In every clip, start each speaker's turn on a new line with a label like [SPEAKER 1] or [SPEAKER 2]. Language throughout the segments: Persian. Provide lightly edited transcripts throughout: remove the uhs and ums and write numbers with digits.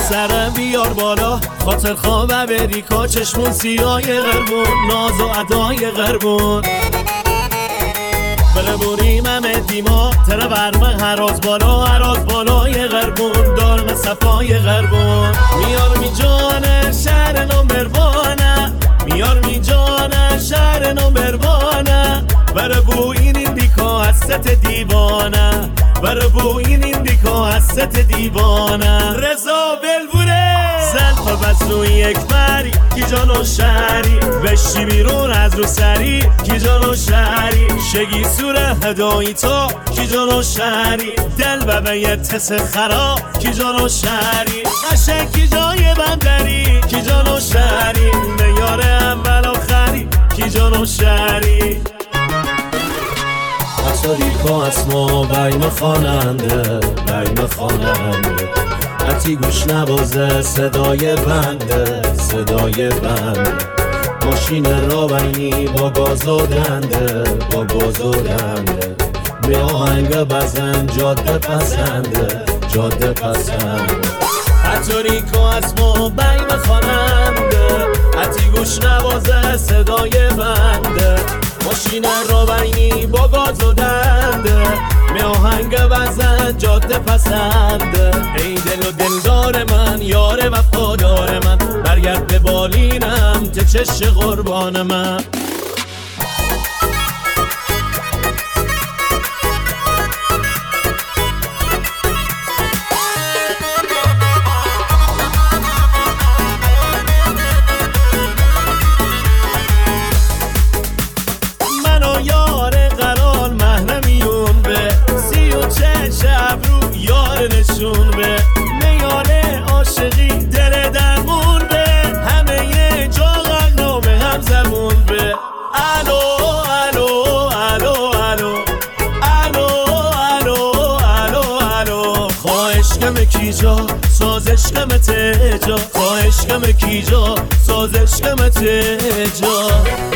[SPEAKER 1] سرم بیار بالا خاطر خواب امریکا، چشمون سیاه قربون، ناز و ادای قربون بلبونیم همه دیما تره برمه هراز بالای قربون، دارم صفای قربون. میار می جان شهر نمبروانه، میار می جان شهر نمبروانه، بره بوین این دیکا از ست دیوانه، بره بوین این دیکا از ست دیوانه. رضا بلبوره زلف بس روی یک مری کی جانو شهری، بشی بیرون از رو سری کی جانو شهری، شگی سوره هدایی تا کی جانو شهری، دل ببه تس خرا کی جانو شهری، قشنگ کی جای بندری کی جانو شهری، میار اول آخری کی جانو شهری. اتاریکا اسما بیم خواننده حتی گوش نبازه صدای بنده ماشین رابینی با گازودنده به آهنگ بزن جاده پسنده اتاریکا اسما بیم خواننده حتی گوش نبازه صدای بنده ماشین رابینی با گاز و دنده می آهنگ بزن جاده پسنده. ای دل و دلدار من یار وفادار من، برگرد به بالینم ته چش قربان من. نشون به میاره عاشقی دل درمون به همه یه جا غرق به هم زبون به الو الو الو الو الو الو الو الو خواهش کم کی جا سازش کم تجا، خواهش کم کی جا سازش کم تجا.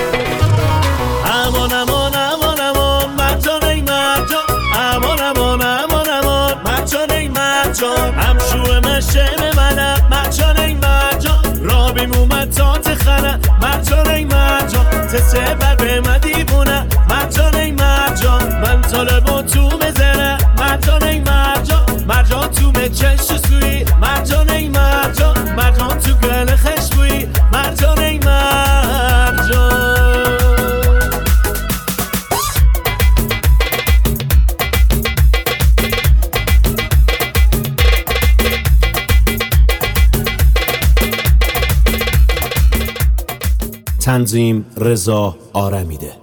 [SPEAKER 1] امان امان امان امان مرجان ای مرجان، امان امان امان امان مرجان ای مرجان، همشو مشم منم مرجان ای مرجان، رابیم اومد تا تخنه مرجان ای مرجان، تسه بر به من دیوونه مرجان ای مرجان، من طالبا تو مزنه مرجان ای مرجان، مرجان تو مچش سوی مرجان ای مرجان، مرجان تو گل خشبوی مرجان ای مرجان. تنظیم رضا آرمیده.